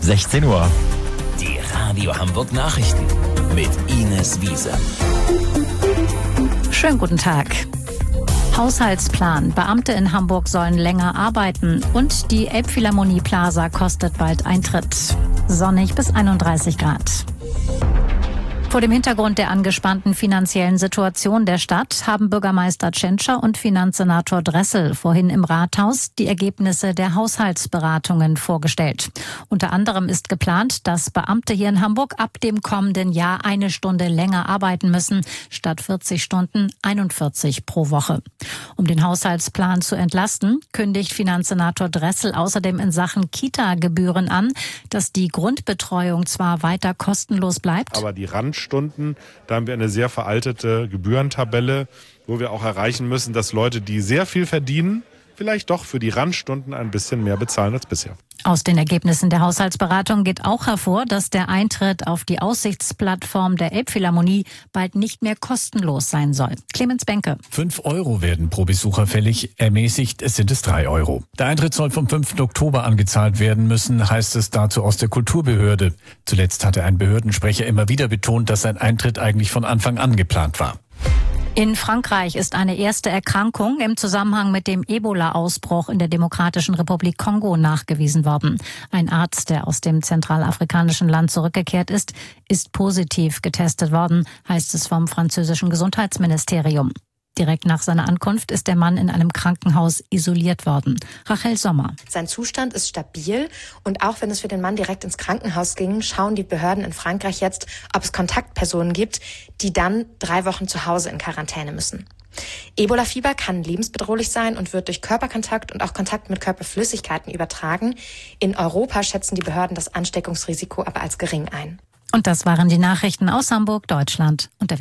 16 Uhr. Die Radio Hamburg Nachrichten mit Ines Wiese. Schönen guten Tag. Haushaltsplan. Beamte in Hamburg sollen länger arbeiten. Und die Elbphilharmonie Plaza kostet bald Eintritt. Sonnig bis 31 Grad. Vor dem Hintergrund der angespannten finanziellen Situation der Stadt haben Bürgermeister Tschentscher und Finanzsenator Dressel vorhin im Rathaus die Ergebnisse der Haushaltsberatungen vorgestellt. Unter anderem ist geplant, dass Beamte hier in Hamburg ab dem kommenden Jahr 1 Stunde länger arbeiten müssen, statt 40 Stunden 41 pro Woche. Um den Haushaltsplan zu entlasten, kündigt Finanzsenator Dressel außerdem in Sachen Kita-Gebühren an, dass die Grundbetreuung zwar weiter kostenlos bleibt, aber die Randstunden, da haben wir eine sehr veraltete Gebührentabelle, wo wir auch erreichen müssen, dass Leute, die sehr viel verdienen, vielleicht doch für die Randstunden ein bisschen mehr bezahlen als bisher. Aus den Ergebnissen der Haushaltsberatung geht auch hervor, dass der Eintritt auf die Aussichtsplattform der Elbphilharmonie bald nicht mehr kostenlos sein soll. Clemens Benke. 5 Euro werden pro Besucher fällig, ermäßigt sind es 3 Euro. Der Eintritt soll vom 5. Oktober angezahlt werden müssen, heißt es dazu aus der Kulturbehörde. Zuletzt hatte ein Behördensprecher immer wieder betont, dass sein Eintritt eigentlich von Anfang an geplant war. In Frankreich ist eine erste Erkrankung im Zusammenhang mit dem Ebola-Ausbruch in der Demokratischen Republik Kongo nachgewiesen worden. Ein Arzt, der aus dem zentralafrikanischen Land zurückgekehrt ist positiv getestet worden, heißt es vom französischen Gesundheitsministerium. Direkt nach seiner Ankunft ist der Mann in einem Krankenhaus isoliert worden. Rachel Sommer. Sein Zustand ist stabil und auch wenn es für den Mann direkt ins Krankenhaus ging, schauen die Behörden in Frankreich jetzt, ob es Kontaktpersonen gibt, die dann 3 Wochen zu Hause in Quarantäne müssen. Ebola-Fieber kann lebensbedrohlich sein und wird durch Körperkontakt und auch Kontakt mit Körperflüssigkeiten übertragen. In Europa schätzen die Behörden das Ansteckungsrisiko aber als gering ein. Und das waren die Nachrichten aus Hamburg, Deutschland und der